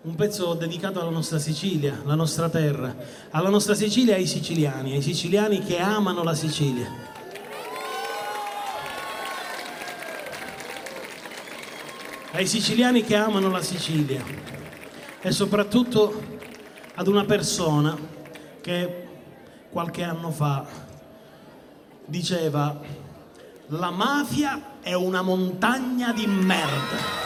un pezzo dedicato alla nostra Sicilia, la nostra terra, alla nostra Sicilia e ai siciliani che amano la Sicilia. Ai siciliani che amano la Sicilia e soprattutto ad una persona che qualche anno fa diceva: la mafia è una montagna di merda.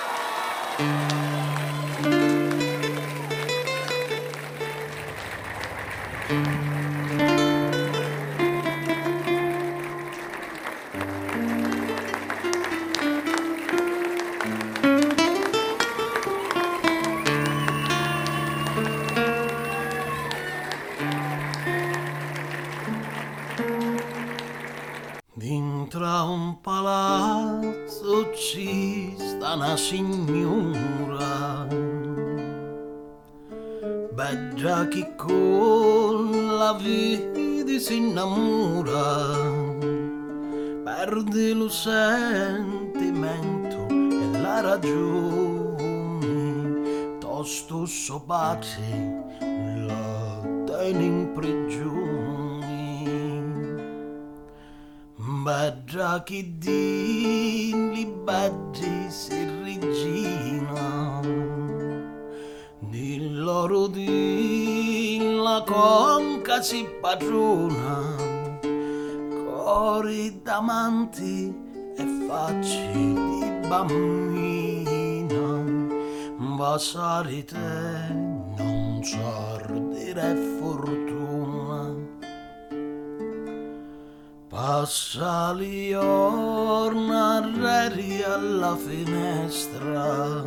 Dentro a un palazzo ci sta una signora, bella che con la vita si innamora, perde lo sentimento e la ragione, tosto sopate la tiene in prigione. Bella che di liberi si regina, di loro di la conca si padrona, cori d'amanti e facce di bambina, basare te non sordire fortuna. Passa gli giorni alla finestra,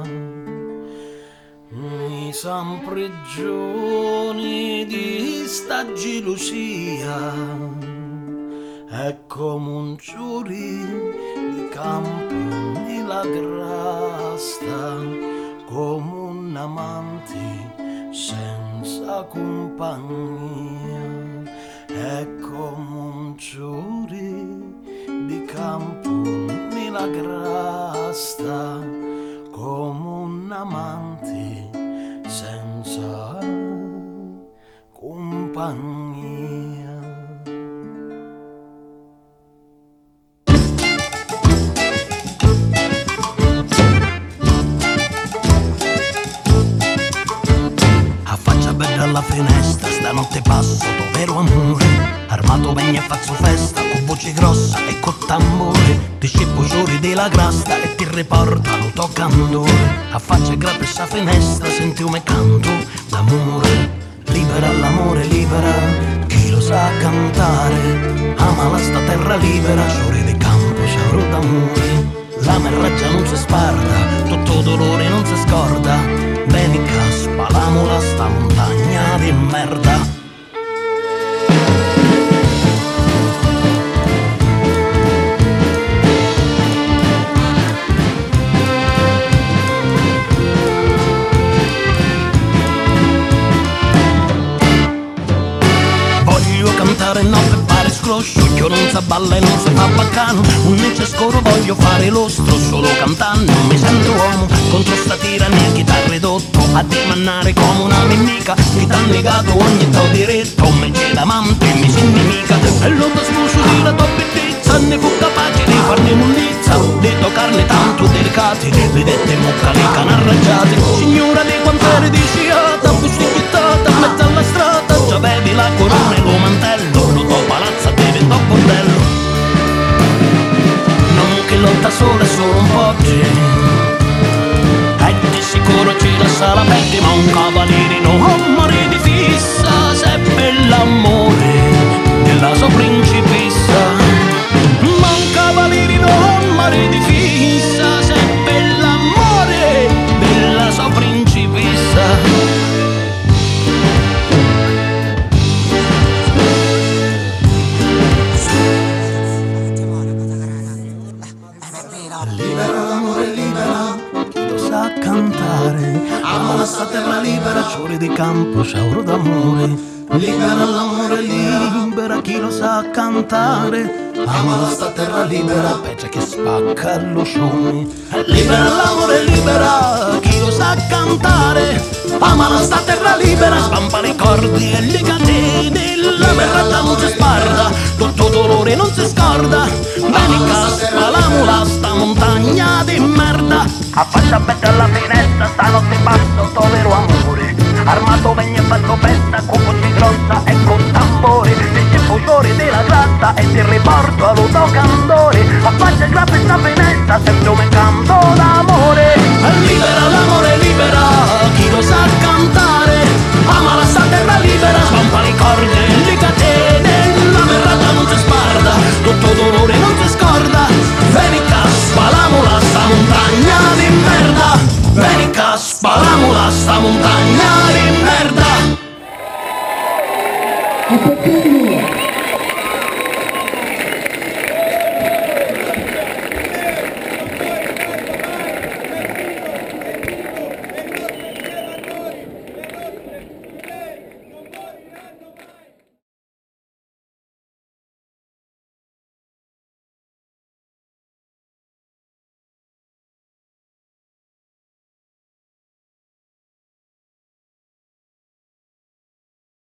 mi san prigioni di sta gelosia, è come un giuri di campo nella grasta, come un amante senza compagnia. È come un giuri di campo nella grasta, come un amante senza compagnia. Affaccia bella alla finestra, stanotte passo vero amore, armato bagna e faccio festa, con voce grossa e con tambore, ti scippo giuri della grasta e ti riportano toccandore. Affaccia grappe sta finestra, senti come canto d'amore, libera l'amore, libera chi lo sa cantare, ama la sta terra libera, giuri di campo, sciauro d'amore, la merraggia non si sparda, tutto dolore non si scorda, bene caspa la sta montagna di merda. No per fare scroscio, io non si balla e non si fa baccano, un c'è scoro voglio fare lo solo cantando, mi sento uomo contro sta tirannia che t'ha ridotto a dimannare come una nemica, che t'ha negato ogni tuo diritto, me c'è l'amante e mi si nemica, e l'uomo smuso di la tua bellezza, ne fu capace di farne mullizza, di toccarne tanto delicati, le dette mucca le canarraggiate, signora di quant'eri di sciata, busticchittata, in mezzo alla strada, già bevi la corona e lo mantello, lo tuo palazzo diventò bordello, non che lotta sola è solo un po' e di sicuro ci lascia la pelle, ma un cavaliere non muore di fissa, se è per l'amore della sua principessa, ma un cavaliere non muore di fissa, se è per l'amore della sua principessa. Ama la sta terra libera, giuri di campo, sciauro d'amore, libera l'amore, libera chi lo sa cantare, ama la sta terra libera, peggio che spacca lo sciome, libera l'amore, libera chi lo sa cantare, amala sta terra libera, spampa le cordi e le catene, la merda non si sparda, tutto dolore non si scorda, Venica spalamula sta montagna di merda. Affaccia bene alla finestra, stanotte passo povero amore, armato vegna e fatto festa con voce grossa e con tambori, dice fuciori della grassa e ti riporto all'autocandore. Affaccia la questa finestra, sempre un canto d'amore. Libera l'amore, libera chi lo sa cantare, amala sta terra libera, spampa le corde e le catene, la merda non si sparda, tutto dolore non si scorda, Venica spalamula sta montagna di merda, Venica spalamula sta montagna di merda.